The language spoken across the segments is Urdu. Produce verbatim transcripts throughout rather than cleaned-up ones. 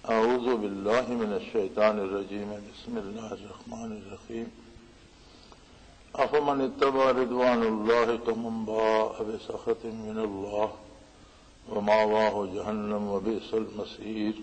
اعوذ باللہ من الشیطان الرجیم بسم اللہ الرحمن الرحیم افمن اتبع رضوان اللہ کمن باء بسخط من اللہ ومأواہ جہنم وبئس المصیر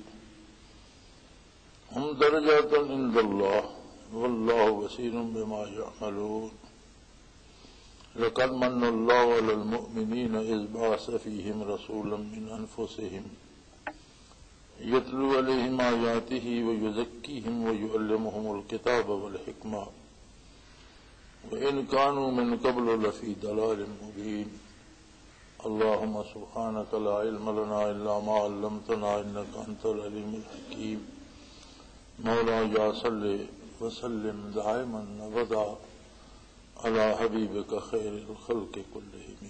ہم درجات عند اللہ واللہ بصیر بما یعملون لقد من اللہ علی المؤمنین اذ بعث فیہم رسولا من انفسہم یتلو علیہم آیاتہ ویزکیہم ویعلمہم الکتاب والحکمہ وإن كانوا من قبل لفی ضلال مبین اللہم سبحانک لا علم لنا الا ما علمتنا انک انت العلیم الحکیم مولا یا صلی وسلم دائما ابدا علی حبیبک خیر الخلق کلہم۔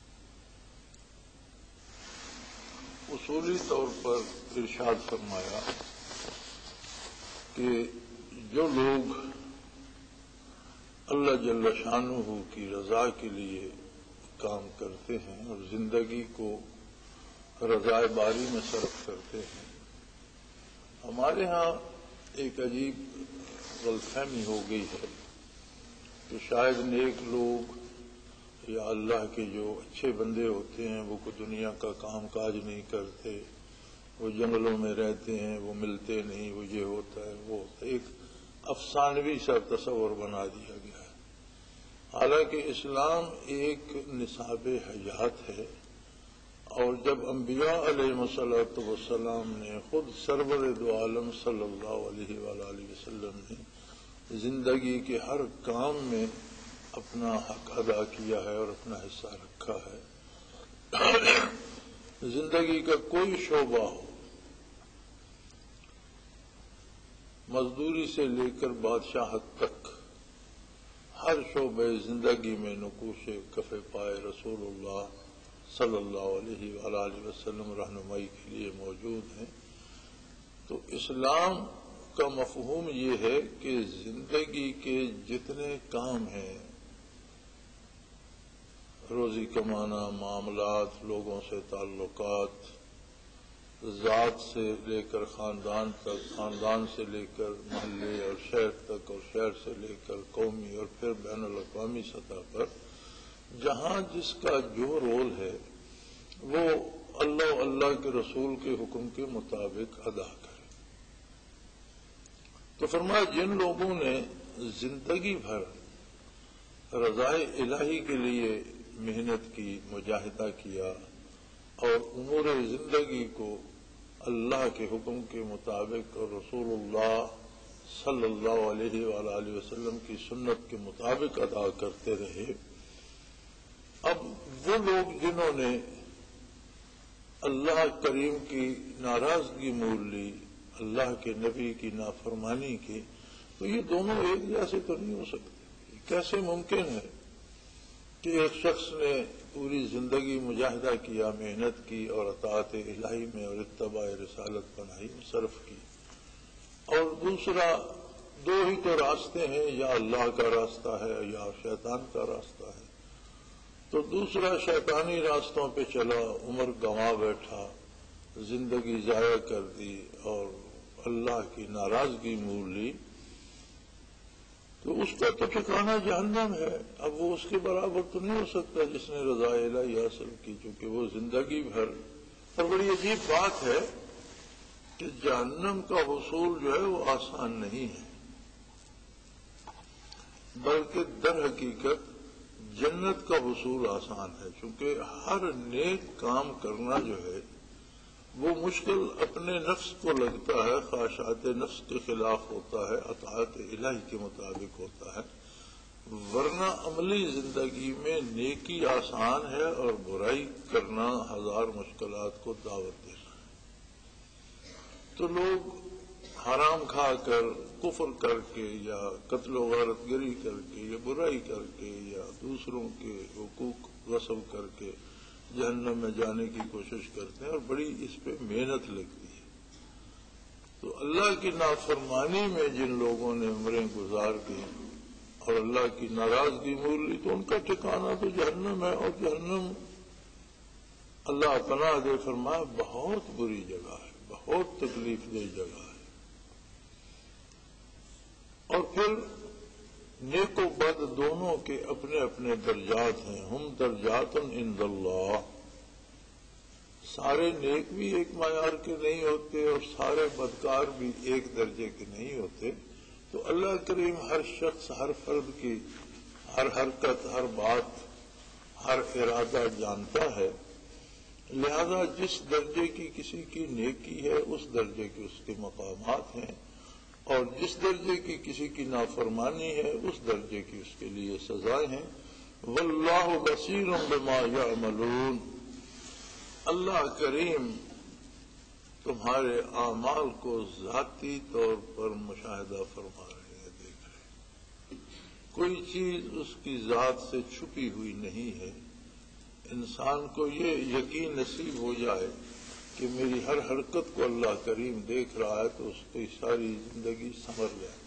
اصولی طور پر ارشاد فرمایا کہ جو لوگ اللہ جل شانہ کی رضا کے لیے کام کرتے ہیں اور زندگی کو رضا باری میں صرف کرتے ہیں، ہمارے ہاں ایک عجیب غلط فہمی ہو گئی ہے کہ شاید نیک لوگ یا اللہ کے جو اچھے بندے ہوتے ہیں وہ کوئی دنیا کا کام کاج نہیں کرتے، وہ جنگلوں میں رہتے ہیں، وہ ملتے نہیں، وہ یہ ہوتا ہے وہ ہوتا ہے، ایک افسانوی سا تصور بنا دیا گیا ہے۔ حالانکہ اسلام ایک نصاب حیات ہے، اور جب انبیاء علیہ الصلوۃ والسلام نے خود سرور دو عالم صلی اللہ علیہ وآلہ وسلم نے زندگی کے ہر کام میں اپنا حق ادا کیا ہے اور اپنا حصہ رکھا ہے، زندگی کا کوئی شعبہ ہو، مزدوری سے لے کر بادشاہت تک، ہر شعبے زندگی میں نقوش کف پائے رسول اللہ صلی اللہ علیہ وآلہ وسلم رہنمائی کے لیے موجود ہیں۔ تو اسلام کا مفہوم یہ ہے کہ زندگی کے جتنے کام ہیں، روزی کمانا، معاملات، لوگوں سے تعلقات، ذات سے لے کر خاندان تک، خاندان سے لے کر محلے اور شہر تک، اور شہر سے لے کر قومی اور پھر بین الاقوامی سطح پر جہاں جس کا جو رول ہے وہ اللہ و اللہ کے رسول کے حکم کے مطابق ادا کرے۔ تو فرمایا جن لوگوں نے زندگی بھر رضائے الہی کے لیے محنت کی، مجاہدہ کیا اور امور زندگی کو اللہ کے حکم کے مطابق اور رسول اللہ صلی اللہ علیہ وآلہ وسلم کی سنت کے مطابق ادا کرتے رہے، اب وہ لوگ جنہوں نے اللہ کریم کی ناراضگی مول لی، اللہ کے نبی کی نافرمانی کی، تو یہ دونوں ایک جیسے تو نہیں ہو سکتے۔ کیسے ممکن ہے کہ ایک شخص نے پوری زندگی مجاہدہ کیا، محنت کی اور اطاعت الہی میں اور اتباع رسالت پناہی میں صرف کی، اور دوسرا دو ہی تو راستے ہیں، یا اللہ کا راستہ ہے یا شیطان کا راستہ ہے، تو دوسرا شیطانی راستوں پہ چلا، عمر گنوا بیٹھا، زندگی ضائع کر دی اور اللہ کی ناراضگی مول لی، تو اس کا تو ٹھکانہ جہنم ہے۔ اب وہ اس کے برابر تو نہیں ہو سکتا جس نے رضا الہی حاصل کی، چونکہ وہ زندگی بھر۔ اور بڑی عجیب بات ہے کہ جہنم کا حصول جو ہے وہ آسان نہیں ہے، بلکہ در حقیقت جنت کا حصول آسان ہے، چونکہ ہر نیک کام کرنا جو ہے وہ مشکل اپنے نفس کو لگتا ہے، خواہشات نفس کے خلاف ہوتا ہے، اطاعت الہی کے مطابق ہوتا ہے، ورنہ عملی زندگی میں نیکی آسان ہے اور برائی کرنا ہزار مشکلات کو دعوت دینا ہے۔ تو لوگ حرام کھا کر، کفر کر کے، یا قتل و غارت گری کر کے، یا برائی کر کے، یا دوسروں کے حقوق غصب کر کے جہنم میں جانے کی کوشش کرتے ہیں، اور بڑی اس پہ محنت لگتی ہے۔ تو اللہ کی نافرمانی میں جن لوگوں نے عمریں گزار دی اور اللہ کی ناراضگی مول لی، تو ان کا ٹھکانہ تو جہنم ہے، اور جہنم اللہ پناہ دے فرمایا بہت بری جگہ ہے، بہت بہت تکلیف دہ جگہ ہے۔ اور پھر نیک و بد دونوں کے اپنے اپنے درجات ہیں، ہم درجات عند اللہ، سارے نیک بھی ایک معیار کے نہیں ہوتے اور سارے بدکار بھی ایک درجے کے نہیں ہوتے، تو اللہ کریم ہر شخص، ہر فرد کی ہر حرکت، ہر بات، ہر ارادہ جانتا ہے، لہذا جس درجے کی کسی کی نیکی ہے اس درجے کے اس کے مقامات ہیں، اور جس درجے کی کسی کی نافرمانی ہے اس درجے کی اس کے لیے سزائیں ہیں۔ واللہ بصیر بما یعملون، اللہ کریم تمہارے اعمال کو ذاتی طور پر مشاہدہ فرما رہے ہیں، دیکھ رہے ہیں، کوئی چیز اس کی ذات سے چھپی ہوئی نہیں ہے۔ انسان کو یہ یقین نصیب ہو جائے کہ میری ہر حرکت کو اللہ کریم دیکھ رہا ہے تو اس کی ساری زندگی سنور جائے۔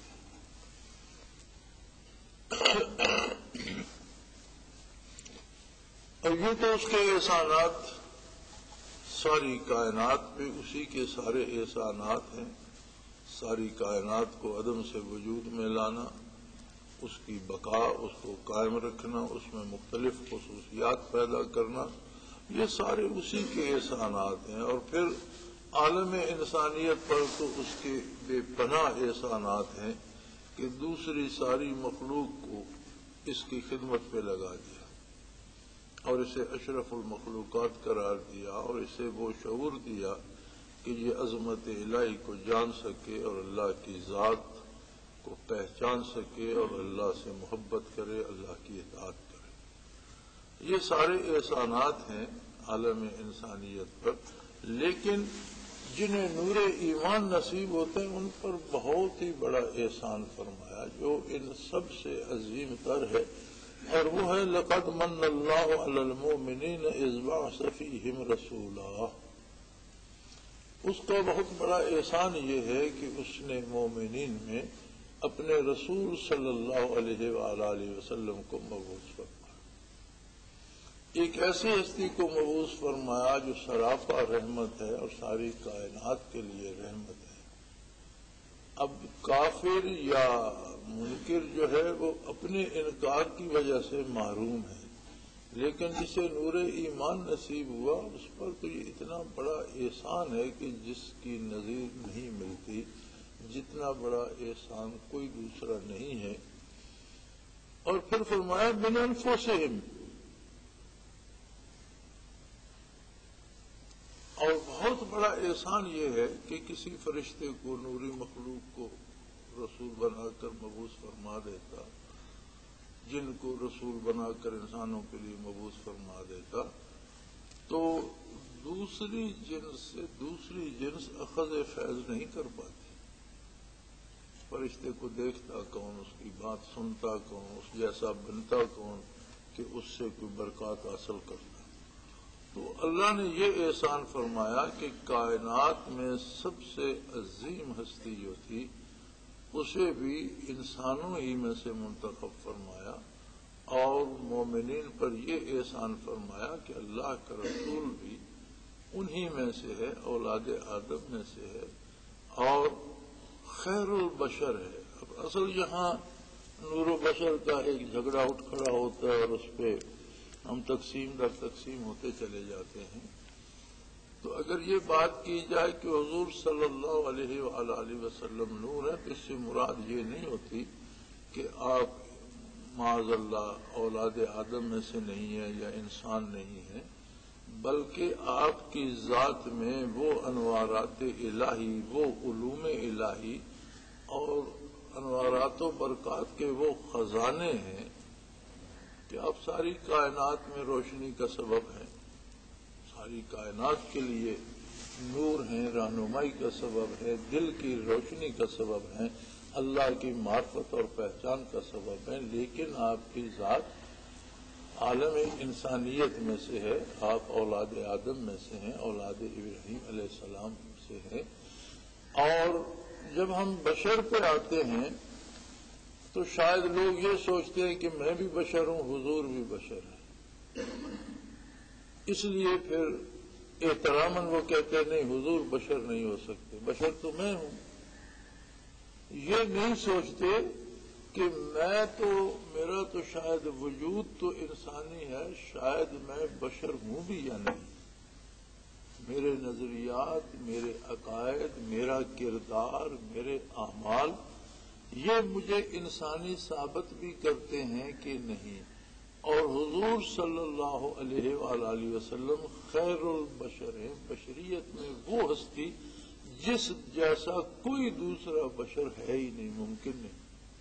اور یہ تو اس کے احسانات، ساری کائنات پہ اسی کے سارے احسانات ہیں، ساری کائنات کو عدم سے وجود میں لانا، اس کی بقا، اس کو قائم رکھنا، اس میں مختلف خصوصیات پیدا کرنا، یہ سارے اسی کے احسانات ہیں۔ اور پھر عالم انسانیت پر تو اس کے بے پناہ احسانات ہیں کہ دوسری ساری مخلوق کو اس کی خدمت پہ لگا دیا اور اسے اشرف المخلوقات قرار دیا، اور اسے وہ شعور دیا کہ یہ عظمت الہی کو جان سکے اور اللہ کی ذات کو پہچان سکے اور اللہ سے محبت کرے، اللہ کی اطاعت کرے۔ یہ سارے احسانات ہیں عالم انسانیت پر، لیکن جنہیں نور ایمان نصیب ہوتے ہیں ان پر بہت ہی بڑا احسان فرمایا جو ان سب سے عظیم تر ہے، اور وہ ہے لقد من اللہ علی المؤمنین اذ بعث فیہم رسولا۔ اس کا بہت بڑا احسان یہ ہے کہ اس نے مومنین میں اپنے رسول صلی اللہ علیہ وآلہ وسلم کو مبعوث فرمایا، ایک ایسی ہستی کو مبعوث فرمایا جو سراپا رحمت ہے اور ساری کائنات کے لیے رحمت ہے۔ اب کافر یا منکر جو ہے وہ اپنے انکار کی وجہ سے محروم ہے، لیکن جسے نور ایمان نصیب ہوا اس پر تو یہ اتنا بڑا احسان ہے کہ جس کی نظیر نہیں ملتی، جتنا بڑا احسان کوئی دوسرا نہیں ہے۔ اور پھر فرمایا من انفسہم، اور بہت بڑا احسان یہ ہے کہ کسی فرشتے کو، نوری مخلوق کو رسول بنا کر مبعوث فرما دیتا، جن کو رسول بنا کر انسانوں کے لیے مبعوث فرما دیتا، تو دوسری جنس سے دوسری جنس اخذ فیض نہیں کر پاتی۔ فرشتے کو دیکھتا کون، اس کی بات سنتا کون، اس جیسا بنتا کون کہ اس سے کوئی برکات حاصل کرتا۔ تو اللہ نے یہ احسان فرمایا کہ کائنات میں سب سے عظیم ہستی جو تھی اسے بھی انسانوں ہی میں سے منتخب فرمایا، اور مومنین پر یہ احسان فرمایا کہ اللہ کا رسول بھی انہی میں سے ہے، اولاد آدم میں سے ہے اور خیر البشر ہے۔ اب اصل یہاں نور و بشر کا ایک جھگڑا اٹھ کھڑا ہوتا ہے اور اس پہ ہم تقسیم در تقسیم ہوتے چلے جاتے ہیں۔ تو اگر یہ بات کی جائے کہ حضور صلی اللہ علیہ وآلہ وسلم نور ہے تو اس سے مراد یہ نہیں ہوتی کہ آپ معاذ اللہ اولاد آدم میں سے نہیں ہیں یا انسان نہیں ہیں، بلکہ آپ کی ذات میں وہ انوارات الہی، وہ علوم الہی اور انوارات و برکات کے وہ خزانے ہیں کہ آپ ساری کائنات میں روشنی کا سبب ہیں، ساری کائنات کے لیے نور ہیں، رہنمائی کا سبب ہے، دل کی روشنی کا سبب ہیں، اللہ کی معرفت اور پہچان کا سبب ہے، لیکن آپ کی ذات عالم انسانیت میں سے ہے، آپ اولاد آدم میں سے ہیں، اولاد ابراہیم علیہ السلام سے ہیں۔ اور جب ہم بشر پہ آتے ہیں تو شاید لوگ یہ سوچتے ہیں کہ میں بھی بشر ہوں، حضور بھی بشر ہے، اس لیے پھر احتراماً وہ کہتے ہیں نہیں حضور بشر نہیں ہو سکتے، بشر تو میں ہوں. یہ نہیں سوچتے کہ میں تو میرا تو شاید وجود تو انسانی ہے، شاید میں بشر ہوں بھی یا نہیں. میرے نظریات، میرے عقائد، میرا کردار، میرے اعمال یہ مجھے انسانی ثابت بھی کرتے ہیں کہ نہیں. اور حضور صلی اللہ علیہ وآلہ وسلم خیر البشر ہیں، بشریت میں وہ ہستی جس جیسا کوئی دوسرا بشر ہے ہی نہیں، ممکن نہیں.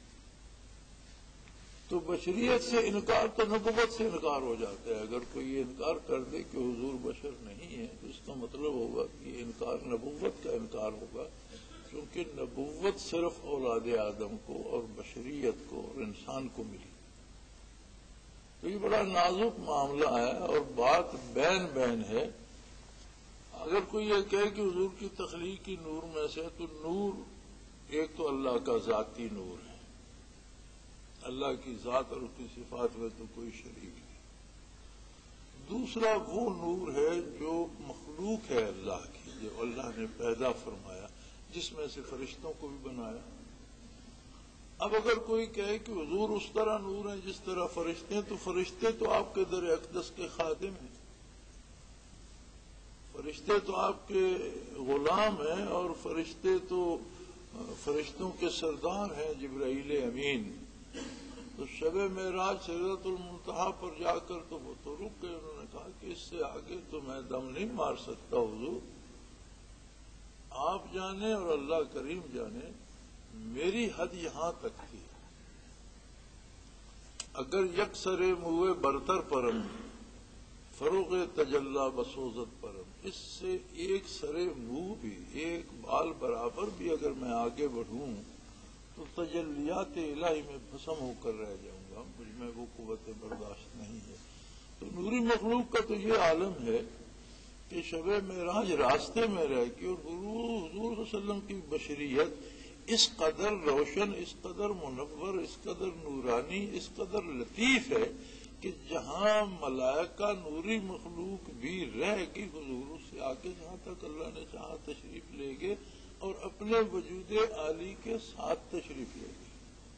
تو بشریت سے انکار تو نبوت سے انکار ہو جاتا ہے. اگر کوئی یہ انکار کر دے کہ حضور بشر نہیں ہے تو اس کا مطلب ہوگا کہ یہ انکار نبوت کا انکار ہوگا، کیونکہ نبوت صرف اولاد آدم کو اور بشریت کو اور انسان کو ملی. تو یہ بڑا نازک معاملہ ہے اور بات بین بین ہے. اگر کوئی یہ کہے کہ حضور کی تخلیقی نور میں سے، تو نور ایک تو اللہ کا ذاتی نور ہے، اللہ کی ذات اور اس کی صفات میں تو کوئی شریک نہیں. دوسرا وہ نور ہے جو مخلوق ہے اللہ کی، جو اللہ نے پیدا فرمایا، جس میں سے فرشتوں کو بھی بنایا. اب اگر کوئی کہے کہ حضور اس طرح نور ہیں جس طرح فرشتے ہیں، تو فرشتے تو آپ کے در اقدس کے خادم ہیں، فرشتے تو آپ کے غلام ہیں، اور فرشتے تو فرشتوں کے سردار ہیں، جبرائیل امین. تو شب معراج سدرۃ المنتہا پر جا کر تو وہ تو رک گئے. انہوں نے کہا کہ اس سے آگے تو میں دم نہیں مار سکتا حضور، آپ جانے اور اللہ کریم جانے، میری حد یہاں تک تھی. اگر یک سرے موئے برتر پرم فروغ تجلا بسوزت پرم، اس سے ایک سرے منہ بھی، ایک بال برابر بھی اگر میں آگے بڑھوں تو تجلیات الہی میں بھسم ہو کر رہ جاؤں گا، مجھ میں وہ قوت برداشت نہیں ہے. تو نوری مخلوق کا تو یہ عالم ہے کہ شب معراج راستے میں رہ کے، اور حضور صلی اللہ علیہ وسلم کی بشریت اس قدر روشن، اس قدر منور، اس قدر نورانی، اس قدر لطیف ہے کہ جہاں ملائکہ نوری مخلوق بھی رہ کے حضور سے آ کے جہاں تک اللہ نے چاہا تشریف لے گئے اور اپنے وجود عالی کے ساتھ تشریف لے گئے.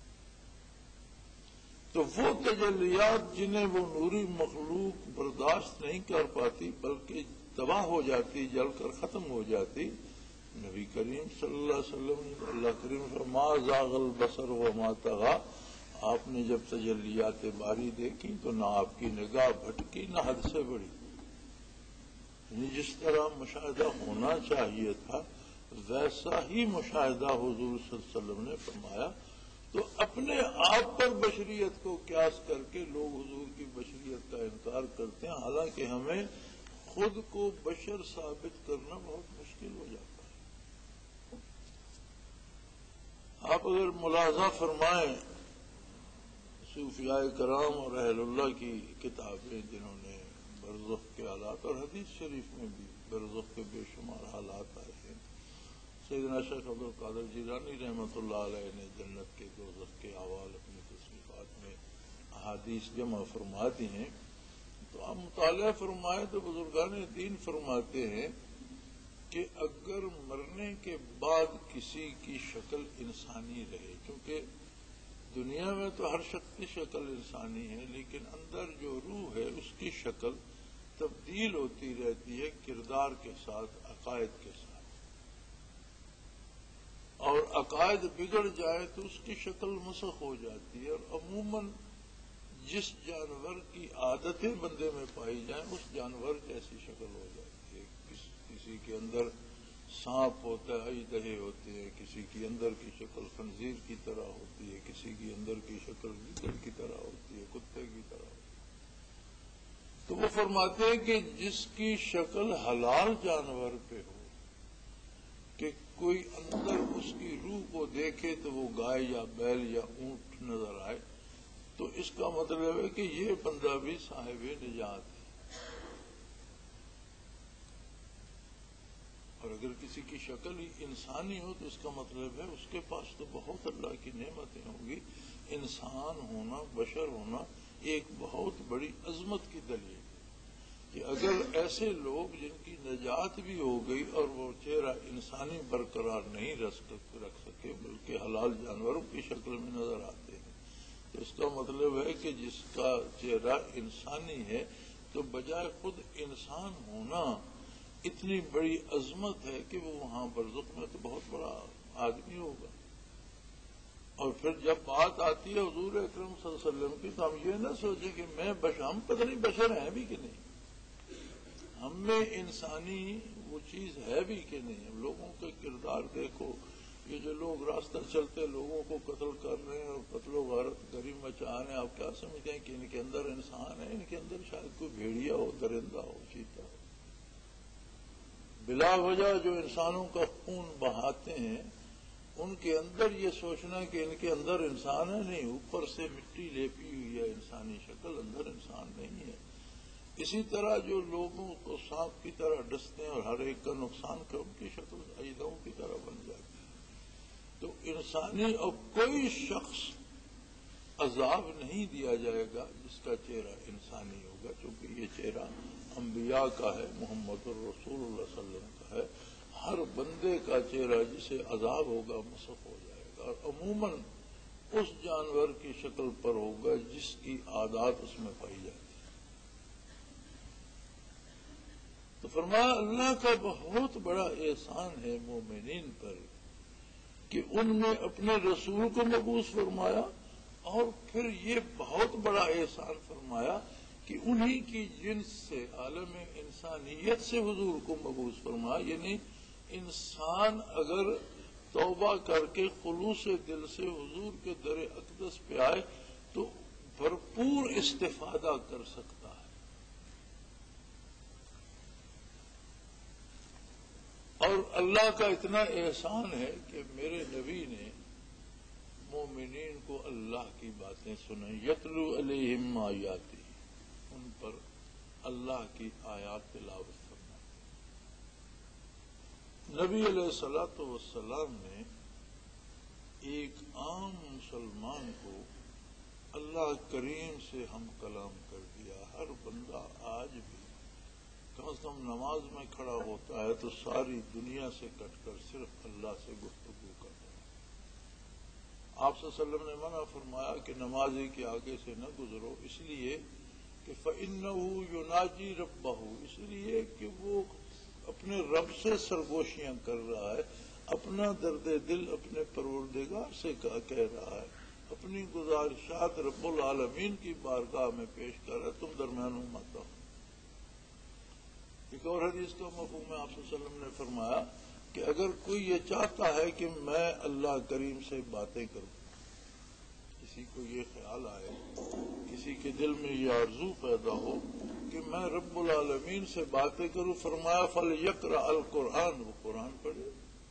تو وہ تجلیات جنہیں وہ نوری مخلوق برداشت نہیں کر پاتی بلکہ تباہ ہو جاتی، جل کر ختم ہو جاتی، نبی کریم صلی اللہ علیہ وسلم اللہ کریم ما زاغ البصر وما طغى، آپ نے جب تجلیات باری دیکھی تو نہ آپ کی نگاہ بھٹکی نہ حد سے بڑھی. جس طرح مشاہدہ ہونا چاہیے تھا ویسا ہی مشاہدہ حضور صلی اللہ علیہ وسلم نے فرمایا. تو اپنے آپ پر بشریت کو قیاس کر کے لوگ حضور کی بشریت کا انکار کرتے ہیں، حالانکہ ہمیں خود کو بشر ثابت کرنا بہت مشکل ہو جاتا ہے. آپ اگر ملاحظہ فرمائیں صوفیاء کرام اور اہل اللہ کی کتابیں جنہوں نے برزخ کے حالات، اور حدیث شریف میں بھی برزخ کے بے شمار حالات آئے ہیں. سیدنا شیخ عبد القادر جیلانی رحمۃ اللہ علیہ نے جنت کے دوزخ کے احوال اپنی تصنیفات میں احادیث جمع فرما دی ہیں. تو آپ مطالعہ فرمائیں تو بزرگان دین فرماتے ہیں کہ اگر مرنے کے بعد کسی کی شکل انسانی رہے، کیونکہ دنیا میں تو ہر شخص کی شکل انسانی ہے، لیکن اندر جو روح ہے اس کی شکل تبدیل ہوتی رہتی ہے کردار کے ساتھ، عقائد کے ساتھ. اور عقائد بگڑ جائے تو اس کی شکل مسخ ہو جاتی ہے. اور عموماً جس جانور کی عادتیں بندے میں پائی جائیں اس جانور جیسی شکل ہو جاتی ہے. کس, کسی کے اندر سانپ ہوتا ہے، اژدہے ہوتے ہیں، کسی کی اندر کی شکل خنزیر کی طرح ہوتی ہے، کسی کی اندر کی شکل گیدڑ کی طرح ہوتی ہے، کتے کی طرح ہوتی ہے. تو وہ فرماتے ہیں کہ جس کی شکل حلال جانور پہ ہو، کہ کوئی اندر اس کی روح کو دیکھے تو وہ گائے یا بیل یا اونٹ نظر آئے، تو اس کا مطلب ہے کہ یہ بندہ بھی صاحب نجات ہے. اور اگر کسی کی شکل ہی انسانی ہو تو اس کا مطلب ہے اس کے پاس تو بہت اللہ کی نعمتیں ہوں گی. انسان ہونا، بشر ہونا ایک بہت بڑی عظمت کی دلیل ہے. کہ اگر ایسے لوگ جن کی نجات بھی ہو گئی اور وہ چہرہ انسانی برقرار نہیں رکھ سکے بلکہ حلال جانوروں کی شکل میں نظر آتے ہیں، تو اس کا مطلب ہے کہ جس کا چہرہ انسانی ہے تو بجائے خود انسان ہونا اتنی بڑی عظمت ہے کہ وہ وہاں برزخ میں تو بہت بڑا آدمی ہوگا۔ اور پھر جب بات آتی ہے حضور اکرم صلی اللہ علیہ وسلم کی تو ہم یہ نہ سوچیں کہ میں بشر، ہم پتہ نہیں بشر ہیں بھی کہ نہیں، ہم میں انسانی وہ چیز ہے بھی کہ نہیں۔ ہم لوگوں کے کردار دیکھو، یہ جو لوگ راستہ چلتے لوگوں کو قتل کر رہے ہیں اور قتل و غارت گری مچا رہے ہیں، آپ کیا سمجھتے ہیں کہ ان کے اندر انسان ہے؟ ان کے اندر شاید کوئی بھیڑیا ہو، درندہ ہو، چیتا ہو۔ بلا وجہ جو انسانوں کا خون بہاتے ہیں ان کے اندر یہ سوچنا کہ ان کے اندر انسان ہے، نہیں، اوپر سے مٹی لیپی ہوئی ہے انسانی شکل، اندر انسان نہیں ہے۔ اسی طرح جو لوگوں کو سانپ کی طرح ڈستے ہیں اور ہر ایک کا نقصان کر ان کی شکل عیدوں کی طرح بن جاتی ہے۔ تو انسانی اور کوئی شخص عذاب نہیں دیا جائے گا جس کا چہرہ انسانی ہوگا، چونکہ یہ چہرہ انبیاء کا ہے، محمد الرسول اللہ صلی اللہ علیہ وسلم کا ہے۔ ہر بندے کا چہرہ جسے عذاب ہوگا مسخ ہو جائے گا، اور عموماً اس جانور کی شکل پر ہوگا جس کی عادات اس میں پائی جاتی ہے۔ تو فرمایا اللہ کا بہت بڑا احسان ہے مومنین پر کہ ان میں اپنے رسول کو مبعوث فرمایا، اور پھر یہ بہت بڑا احسان فرمایا کہ انہی کی جنس سے، عالم انسانیت سے حضور کو مبعوث فرمایا۔ یعنی انسان اگر توبہ کر کے خلوص دل سے حضور کے در اقدس پہ آئے تو بھرپور استفادہ کر سکتا ہے۔ اور اللہ کا اتنا احسان ہے کہ میرے نبی نے مومنین کو اللہ کی باتیں سنائیں، یتلو علیہم آیاتی، ان پر اللہ کی آیات تلاوت فرمائی۔ نبی علیہ الصلوۃ والسلام نے ایک عام مسلمان کو اللہ کریم سے ہم کلام کر دیا۔ ہر بندہ آج بھی کم از کم نماز میں کھڑا ہوتا ہے تو ساری دنیا سے کٹ کر صرف اللہ سے گفتگو کرتا ہے۔ آپ صلی اللہ علیہ وسلم نے منع فرمایا کہ نمازی کے آگے سے نہ گزرو، اس لیے کہ فَإِنَّهُ يُنَاجِي رَبَّهُ، اس لیے کہ وہ اپنے رب سے سرگوشیاں کر رہا ہے، اپنا درد دل اپنے پروردگار سے کہہ رہا ہے، اپنی گزارشات رب العالمین کی بارگاہ میں پیش کر رہا ہے، تم درمیان میں مت آؤ۔ ایک اور حدیث کا مفہوم میں آپ صلی اللہ علیہ وسلم نے فرمایا کہ اگر کوئی یہ چاہتا ہے کہ میں اللہ کریم سے باتیں کروں، کسی کو یہ خیال آئے، کسی کے دل میں یہ آرزو پیدا ہو کہ میں رب العالمین سے باتیں کروں، فرمایا فَلْيَقْرَأْ الْقُرْآنَ، وہ قرآن پڑھے۔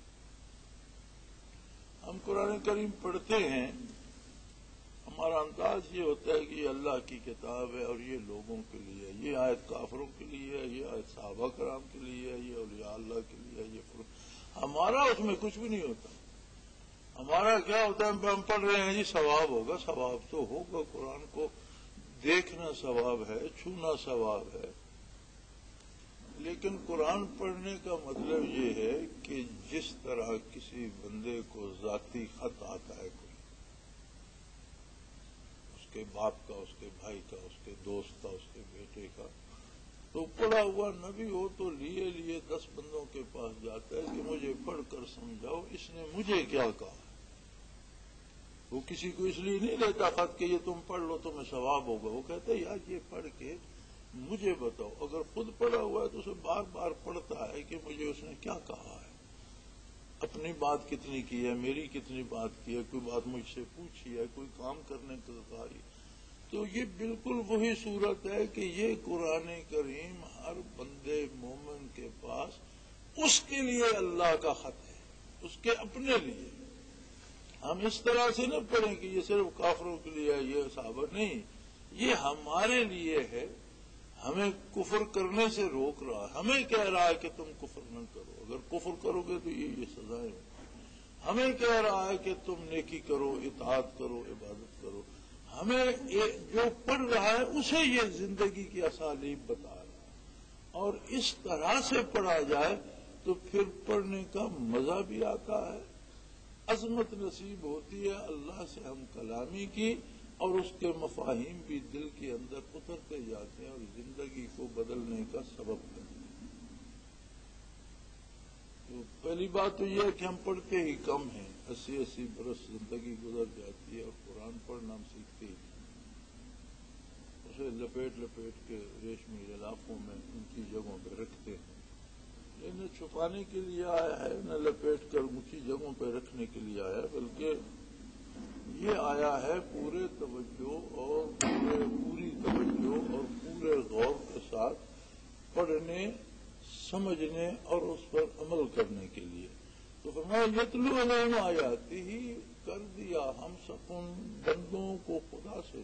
ہم قرآن کریم پڑھتے ہیں، ہمارا انداز یہ ہوتا ہے کہ یہ اللہ کی کتاب ہے اور یہ لوگوں کے لیے ہے، یہ آیت کافروں کے لیے ہے، یہ آیت صحابہ کرام کے لیے ہے، یہ اولیاء اللہ کے لیے ہے، یہ فرو... ہمارا اس میں کچھ بھی نہیں ہوتا۔ ہمارا کیا ہوتا ہے، ہم پڑھ رہے ہیں جی ثواب ہوگا، ثواب تو ہوگا، قرآن کو دیکھنا ثواب ہے، چھونا ثواب ہے، لیکن قرآن پڑھنے کا مطلب یہ ہے کہ جس طرح کسی بندے کو ذاتی خط آتا ہے، کوئی اس کے باپ کا، اس کے بھائی کا، اس کے دوست کا، اس کے بیٹے کا، تو پڑھا ہوا نبی ہو تو لیے لیے دس بندوں کے پاس جاتا ہے کہ مجھے پڑھ کر سمجھاؤ اس نے مجھے کیا کہا۔ وہ کسی کو اس لیے نہیں لیتا خط کہ یہ تم پڑھ لو تمہیں ثواب ہوگا، وہ کہتا ہے یار یہ پڑھ کے مجھے بتاؤ۔ اگر خود پڑھا ہوا ہے تو اسے بار بار پڑھتا ہے کہ مجھے اس نے کیا کہا ہے، اپنی بات کتنی کی ہے، میری کتنی بات کی ہے، کوئی بات مجھ سے پوچھی ہے، کوئی کام کرنے کو کہا ہے۔ تو یہ بالکل وہی صورت ہے کہ یہ قرآن کریم ہر بندے مومن کے پاس اس کے لیے اللہ کا خط ہے، اس کے اپنے لیے۔ ہم اس طرح سے نہ پڑھیں کہ یہ صرف کافروں کے لیے ہے، یہ صحابہ نہیں، یہ ہمارے لیے ہے، ہمیں کفر کرنے سے روک رہا ہے، ہمیں کہہ رہا ہے کہ تم کفر نہ کرو، اگر کفر کرو گے تو یہ یہ سزائیں ہوں، ہمیں کہہ رہا ہے کہ تم نیکی کرو، اطاعت کرو، عبادت کرو، ہمیں جو پڑھ رہا ہے اسے یہ زندگی کی اسالیب بتا رہا ہے۔ اور اس طرح سے پڑھا جائے تو پھر پڑھنے کا مزہ بھی آتا ہے، عظمت نصیب ہوتی ہے اللہ سے ہم کلامی کی، اور اس کے مفاہیم بھی دل کے اندر اترتے جاتے ہیں اور زندگی کو بدلنے کا سبب بنتے ہیں۔ تو پہلی بات تو یہ ہے کہ ہم پڑھتے ہی کم ہیں، اسی اسی برس زندگی گزر جاتی ہے اور قرآن پڑھنا ہم سیکھتے ہی نہیں، اسے لپیٹ لپیٹ کے ریشمی علاقوں میں ان کی جگہوں پہ رکھتے ہیں۔ یہ نہ چھپانے کے لیے آیا ہے نہ لپیٹ کر اونچی جگہوں پہ رکھنے کے لیے آیا ہے، بلکہ یہ آیا ہے پورے توجہ اور پورے پوری توجہ اور پورے غور کے ساتھ پڑھنے، سمجھنے اور اس پر عمل کرنے کے لیے۔ تو فرمایا یتلو علیہم آیاتہ ہی، کر دیا ہم سب ان بندوں کو خدا سے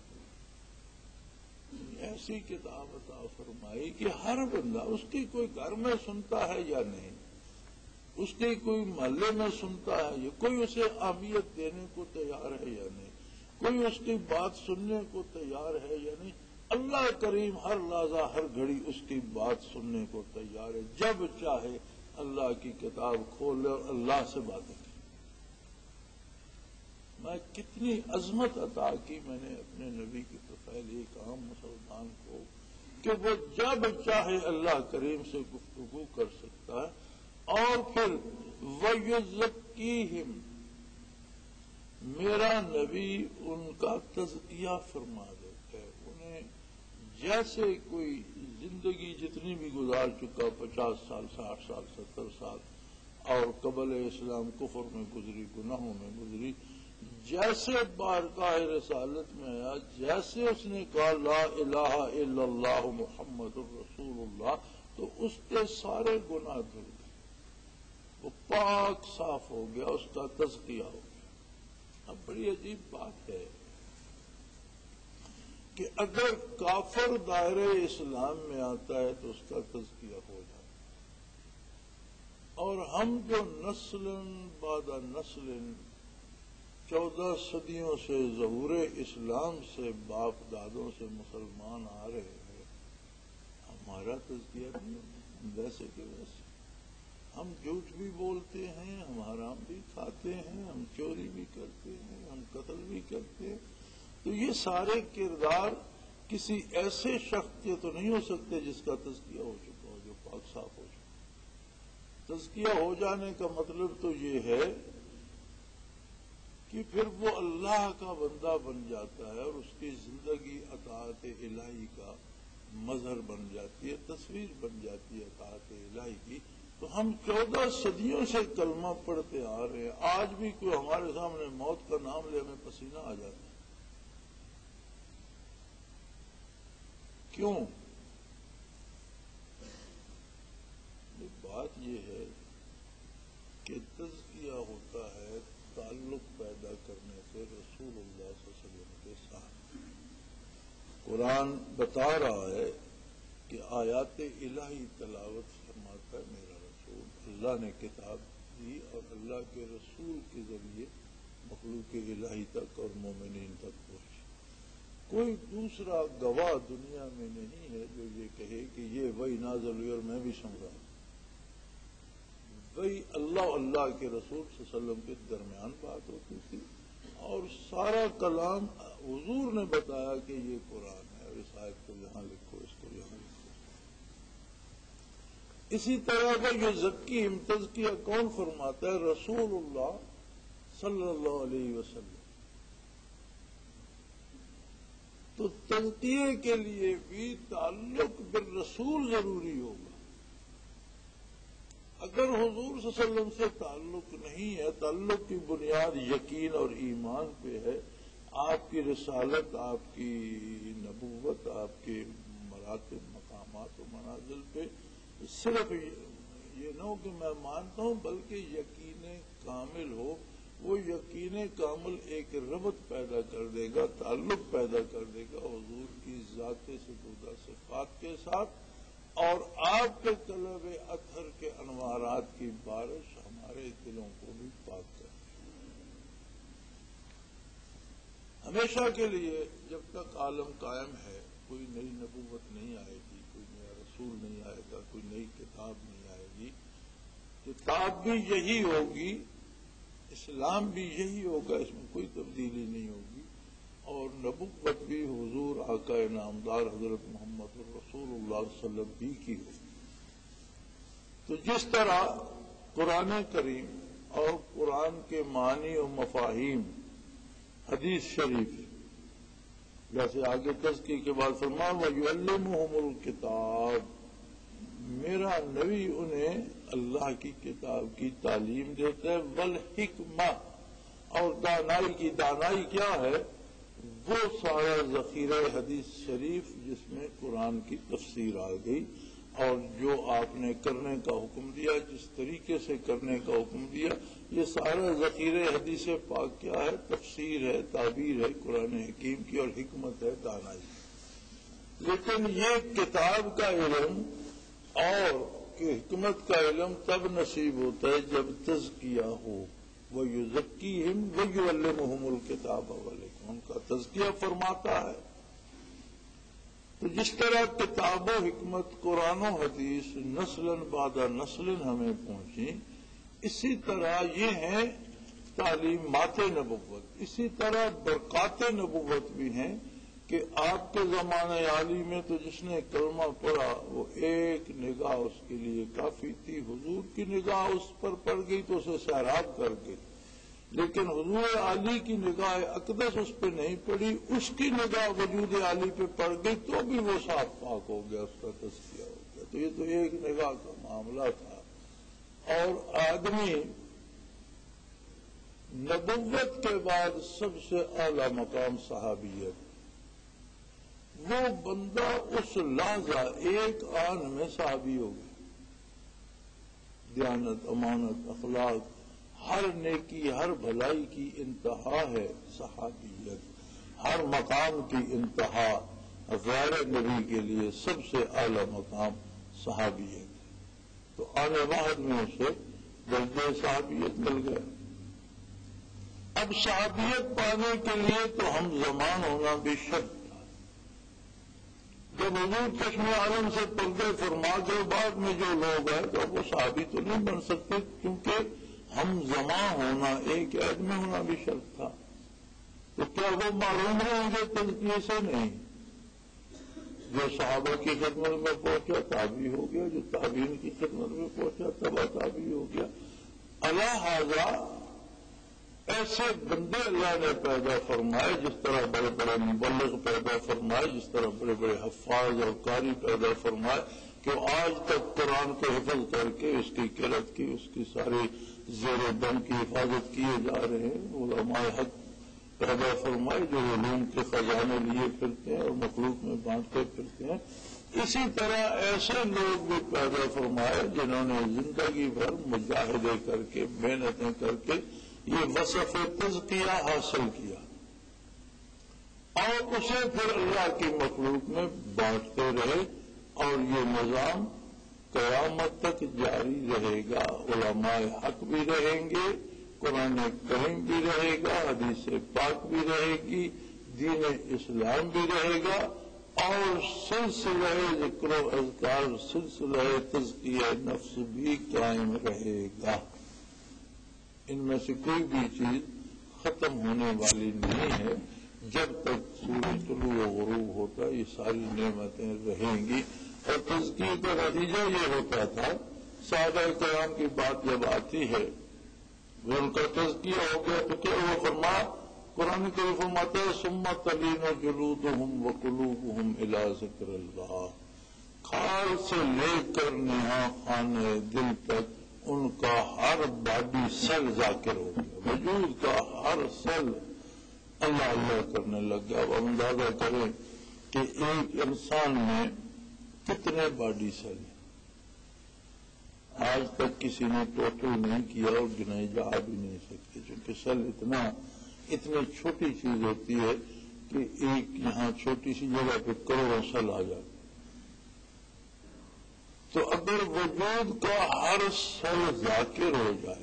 ایسی کتاب عطا فرمائی کہ ہر بندہ اس کی کوئی گھر میں سنتا ہے یا نہیں، اس کے کوئی محلے میں سنتا ہے یا کوئی اسے اہمیت دینے کو تیار ہے یا نہیں، کوئی اس کی بات سننے کو تیار ہے یا نہیں، اللہ کریم ہر لحظہ ہر گھڑی اس کی بات سننے کو تیار ہے، جب چاہے اللہ کی کتاب کھول لے اور اللہ سے باتیں کرے۔ میں کتنی عظمت عطا کی میں نے اپنے نبی کی طفیل ایک عام مسلمان کو کہ وہ جب چاہے اللہ کریم سے گفتگو کر سکتا ہے، اور پھر وَيُزَكِّيهِمْ، میرا نبی ان کا تزکیہ فرما دیتا ہے، انہیں جیسے کوئی زندگی جتنی بھی گزار چکا، پچاس سال ساٹھ سال ستر سال اور قبل اسلام کفر میں گزری، گناہوں میں گزری، جیسے بارگاہ رسالت میں آیا، جیسے اس نے کہا لا الہ الا اللہ محمد الرسول اللہ، تو اس کے سارے گناہ دھل گئے، وہ پاک صاف ہو گیا، اس کا تزکیہ ہو گیا۔ اب بڑی عجیب بات ہے کہ اگر کافر دائرہ اسلام میں آتا ہے تو اس کا تزکیہ ہو جاتا ہے، اور ہم جو نسل بعد نسل چودہ صدیوں سے ظہور اسلام سے باپ دادوں سے مسلمان آ رہے ہیں، ہمارا تزکیہ نہیں ہوتا، ویسے کہ ویسے ہم جھوٹ بھی بولتے ہیں، ہم حرام بھی کھاتے ہیں، ہم چوری بھی کرتے ہیں، ہم قتل بھی کرتے ہیں، تو یہ سارے کردار کسی ایسے شخص کے تو نہیں ہو سکتے جس کا تزکیہ ہو چکا ہو، جو پاک صاف ہو چکا۔ تزکیہ ہو جانے کا مطلب تو یہ ہے کہ پھر وہ اللہ کا بندہ بن جاتا ہے اور اس کی زندگی اطاعت الہی کا مظہر بن جاتی ہے، تصویر بن جاتی ہے اطاعت الہی کی۔ تو ہم چودہ صدیوں سے کلمہ پڑھتے آ رہے ہیں، آج بھی کوئی ہمارے سامنے موت کا نام لے ہمیں پسینہ آ جاتا ہے۔ کیوں؟ بات یہ ہے کہ تزکیہ ہوتا ہے تعلق پیدا کرنے سے رسول اللہ صلی اللہ علیہ وسلم کے ساتھ۔ قرآن بتا رہا ہے کہ آیات الہی تلاوت فرماتا ہے میرا رسول، اللہ نے کتاب دی اور اللہ کے رسول کے ذریعے مخلوق الہی تک اور مومنین تک پہنچی۔ کوئی دوسرا گواہ دنیا میں نہیں ہے جو یہ کہے کہ یہ وہی نازل ہوئی اور میں بھی سن رہا ہوں۔ وہی اللہ اللہ کے رسول صلی اللہ علیہ وسلم کے درمیان بات ہوتی تھی، اور سارا کلام حضور نے بتایا کہ یہ قرآن ہے اور اس آیت کو یہاں لکھو، اس کو یہاں لکھو۔ اسی طرح کا یہ ذکی تزکیہ کون فرماتا ہے؟ رسول اللہ صلی اللہ علیہ وسلم۔ تو تزکیے کے لیے بھی تعلق بالرسول ضروری ہوگا۔ اگر حضور صلی اللہ علیہ وسلم سے تعلق نہیں ہے، تعلق کی بنیاد یقین اور ایمان پہ ہے، آپ کی رسالت، آپ کی نبوت، آپ کے مراتب، مقامات و منازل پہ صرف یہ نہ ہو کہ میں مانتا ہوں، بلکہ یقین کامل ہو، وہ یقین کامل ایک ربط پیدا کر دے گا، تعلق پیدا کر دے گا حضور کی ذات ستودہ صفات کے ساتھ، اور آپ کے طلب اطہر کے انوارات کی بارش ہمارے دلوں کو بھی پاک کرے۔ ہمیشہ کے لیے جب تک عالم قائم ہے، کوئی نئی نبوت نہیں آئے گی، کوئی نیا رسول رسول نہیں آئے گا، کوئی نئی کتاب نہیں آئے گی، کتاب بھی یہی ہوگی، اسلام بھی یہی ہوگا، اس میں کوئی تبدیلی نہیں ہوگی، اور نبوت بھی حضور آقا نامدار حضرت محمد رسول اللہ صلی اللہ علیہ وسلم بھی کی ہوگی۔ تو جس طرح قرآن کریم اور قرآن کے معنی و مفاہیم حدیث شریف، جیسے آگے تذکیر کے بعد فرمایا وَيُعَلِّمُهُمُ الْكِتَابَ، میرا نبی انہیں اللہ کی کتاب کی تعلیم دیتا ہے، والحکمہ، اور دانائی کی، دانائی کیا ہے؟ وہ سارا ذخیرہ حدیث شریف جس میں قرآن کی تفسیر آ گئی، اور جو آپ نے کرنے کا حکم دیا، جس طریقے سے کرنے کا حکم دیا، یہ سارا ذخیرہ حدیث پاک کیا ہے؟ تفسیر ہے، تعبیر ہے قرآن حکیم کی، اور حکمت ہے، دانائی۔ لیکن یہ کتاب کا علم اور حکمت کا علم تب نصیب ہوتا ہے جب تزکیہ ہو، وَيُزَكِّيهِمْ وَيُعَلِّمُهُمُ الْكِتَابَ وَالْحِکْمَةَ، ان کا تزکیہ فرماتا ہے۔ تو جس طرح کتاب و حکمت قرآن و حدیث نسل بعد نسل ہمیں پہنچی، اسی طرح یہ ہیں تعلیمات نبوت، اسی طرح برکات نبوت بھی ہیں کہ آپ کے زمانے عالی میں تو جس نے کلمہ پڑھا وہ ایک نگاہ اس کے لیے کافی تھی، حضور کی نگاہ اس پر پڑ گئی تو اسے سیراب کر گئی، لیکن حضور عالی کی نگاہ اقدس اس پہ نہیں پڑی، اس کی نگاہ وجود عالی پہ پڑ گئی تو بھی وہ صاف پاک ہو گیا، اس کا تزکیہ ہو گیا۔ تو یہ تو ایک نگاہ کا معاملہ تھا۔ اور آدمی نبوت کے بعد سب سے اعلی مقام صحابیت، وہ بندہ اس لحظہ ایک آن میں صحابی ہو گیا، دیانت، امانت، اخلاق، ہر نیکی، ہر بھلائی کی انتہا ہے صحابیت، ہر مقام کی انتہا غیر نبی کے لیے سب سے اعلی مقام صحابیت۔ تو آنے واحد میں اسے درجہ صحابیت مل گیا۔ اب صحابیت پانے کے لیے تو ہم زمان ہونا بھی شرط تھا۔ جب حضور چشم عالم سے پردے فرما کے بعد میں جو لوگ ہیں تو وہ صحابی تو نہیں بن سکتے، کیونکہ ہم زماں ہونا، ایک عہد میں ہونا بھی شرط تھا۔ تو کیا وہ معلوم رہیں گے تزکیے سے؟ نہیں۔ جو صحابہ کی خدمت میں پہنچا تابعی ہو گیا، جو تابعین کی خدمت میں پہنچا تبا تابعی ہو گیا۔ لہذا ایسے بندے اللہ نے پیدا فرمائے، جس طرح بڑے بڑے مبلغ پیدا فرمائے، جس طرح بڑے بڑے حفاظ اور قاری پیدا فرمائے کہ آج تک قرآن کو حفظ کر کے اس کی قرأت کی، اس کی ساری زیر و دم کی حفاظت کیے جا رہے ہیں۔ علماء حق پیدا فرمائے جو علوم کے خزانے لیے پھرتے ہیں اور مخلوق میں بانٹتے پھرتے ہیں۔ اسی طرح ایسے لوگ بھی پیدا فرمائے جنہوں نے زندگی بھر مجاہدے کر کے، محنتیں کر کے یہ وصف تزکیہ حاصل کیا، اور اسے پھر اللہ کی مخلوق میں بانٹتے رہے، اور یہ نظام قیامت تک جاری رہے گا۔ علماء حق بھی رہیں گے، قرآن کریم بھی رہے گا، حدیث پاک بھی رہے گی، دین اسلام بھی رہے گا، اور سلسلہ ذکر و اذکار، سلسلہ تزکیہ نفس بھی قائم رہے گا۔ ان میں سے کوئی بھی چیز ختم ہونے والی نہیں ہے۔ جب تک سورج طلوع و غروب ہوتا یہ ساری نعمتیں رہیں گی۔ اور تزکیے کا نتیجہ یہ ہوتا تھا، صحابہ کرام کی بات جب آتی ہے وہ ان کا تزکیہ ہو گیا تو کیا وہ فرما قرآن کے فرماتے ہیں ثم تلین جلودہم وقلوبہم الی ذکر اللہ، کھال سے لے کر نہا خانے دل تک ان کا ہر باڈی سیل ذاکر ہو گیا، وجود کا ہر سیل اللہ اللہ کرنے لگ گیا۔ اب اندازہ کریں کہ ایک انسان میں کتنے باڈی سیل ہیں، آج تک کسی نے ٹوٹل نہیں کیا اور گنائی جا بھی نہیں سکتے، چونکہ سیل اتنا اتنی چھوٹی چیز ہوتی ہے کہ ایک یہاں چھوٹی سی جگہ پہ کروڑوں سیل آ جاتے۔ تو اگر وجود کا ہر سیل ذاکر ہو جائے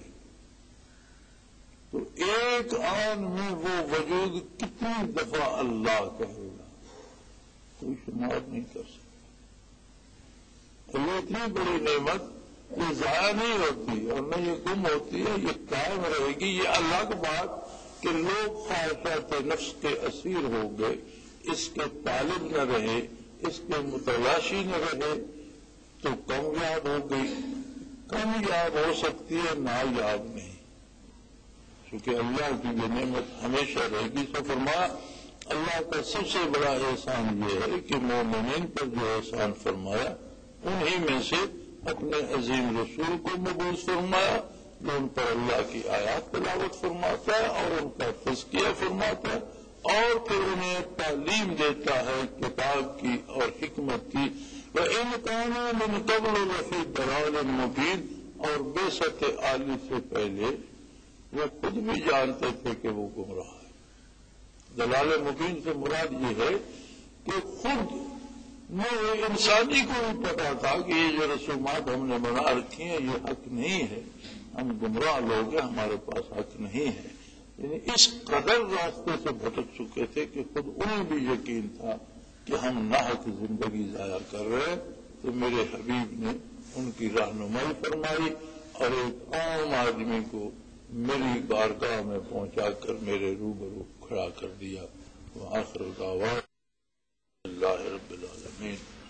تو ایک آن میں وہ وجود کتنی دفعہ اللہ کہے گا کوئی شمار نہیں کر سکتا۔ یہ اتنی بڑی نعمت یہ ضائع نہیں ہوتی اور نہ یہ گم ہوتی ہے، یہ قائم رہے گی۔ یہ الگ بات کہ لوگ خواہشات نفس کے اسیر ہو گئے، اس کے طالب نہ رہے، اس کے متلاشی نہ رہے تو کامیاب ہو گئی۔ کامیاب ہو سکتی ہے، نایاب نہیں، کیونکہ اللہ کی یہ نعمت ہمیشہ رہے گی۔ تو فرمایا اللہ کا سب سے بڑا احسان یہ ہے کہ مومنین پر جو احسان فرمایا انہی میں سے اپنے عظیم رسول کو مبعوث فرمایا جو ان پر اللہ کی آیات تلاوت فرماتا ہے اور ان کا تزکیہ فرماتا ہے اور پھر انہیں تعلیم دیتا ہے کتاب کی اور حکمت کی۔ وَإِنْ كَانُوا مِنْ قَبْلُ لَفِي ضَلَالٍ مُبِينٍ، اور بے ست عالی سے پہلے وہ خود بھی جانتے تھے کہ وہ گمراہ ہے۔ ضلال مبین سے مراد یہ ہے کہ خود وہ انسانی کو بھی پتا تھا کہ یہ جو رسومات ہم نے بنا رکھی ہیں یہ حق نہیں ہے، ہم گمراہ لوگ ہیں، ہمارے پاس حق نہیں ہے۔ یعنی اس قدر راستے سے بھٹک چکے تھے کہ خود انہیں بھی یقین تھا کہ ہم ناحق زندگی ضائع کر رہے ہیں۔ تو میرے حبیب نے ان کی رہنمائی فرمائی اور ایک عام آدمی کو میری بارگاہ میں پہنچا کر میرے روبرو کھڑا کر دیا۔ وآخر دعوانا اللہ رب العالمین۔